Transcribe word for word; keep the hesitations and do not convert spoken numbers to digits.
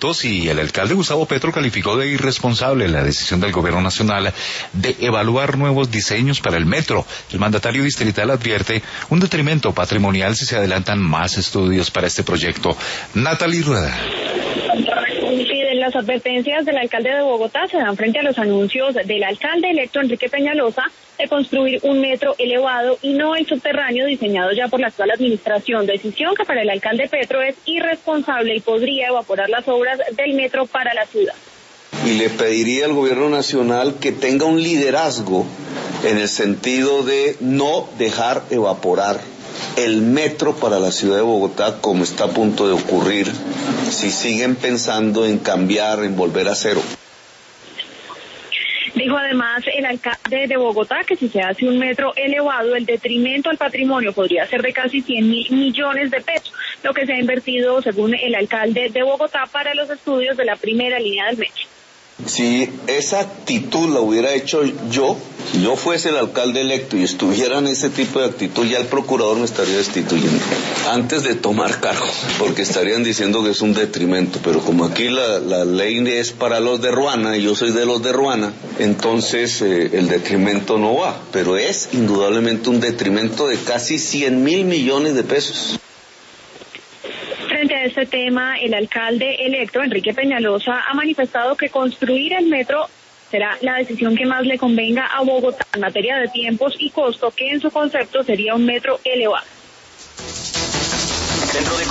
proyectos y el alcalde Gustavo Petro calificó de irresponsable la decisión del gobierno nacional de evaluar nuevos diseños para el metro. El mandatario distrital advierte un detrimento patrimonial si se adelantan más estudios para este proyecto. Natalie Rueda. Las advertencias del alcalde de Bogotá se dan frente a los anuncios del alcalde electo Enrique Peñalosa de construir un metro elevado y no el subterráneo diseñado ya por la actual administración, decisión que para el alcalde Petro es irresponsable y podría evaporar las obras del metro para la ciudad. Y le pediría al gobierno nacional que tenga un liderazgo en el sentido de no dejar evaporar el metro para la ciudad de Bogotá, como está a punto de ocurrir, si siguen pensando en cambiar, en volver a cero. Dijo además el alcalde de Bogotá que si se hace un metro elevado, el detrimento al patrimonio podría ser de casi cien mil millones de pesos, lo que se ha invertido, según el alcalde de Bogotá, para los estudios de la primera línea del metro. Si esa actitud la hubiera hecho yo, si yo fuese el alcalde electo y estuviera en ese tipo de actitud, ya el procurador me estaría destituyendo antes de tomar cargo, porque estarían diciendo que es un detrimento. Pero como aquí la, la ley es para los de Ruana y yo soy de los de Ruana, entonces eh, el detrimento no va, pero es indudablemente un detrimento de casi cien mil millones de pesos. Frente a este tema, el alcalde electo, Enrique Peñalosa, ha manifestado que construir el metro será la decisión que más le convenga a Bogotá en materia de tiempos y costo, que en su concepto sería un metro elevado. Centro de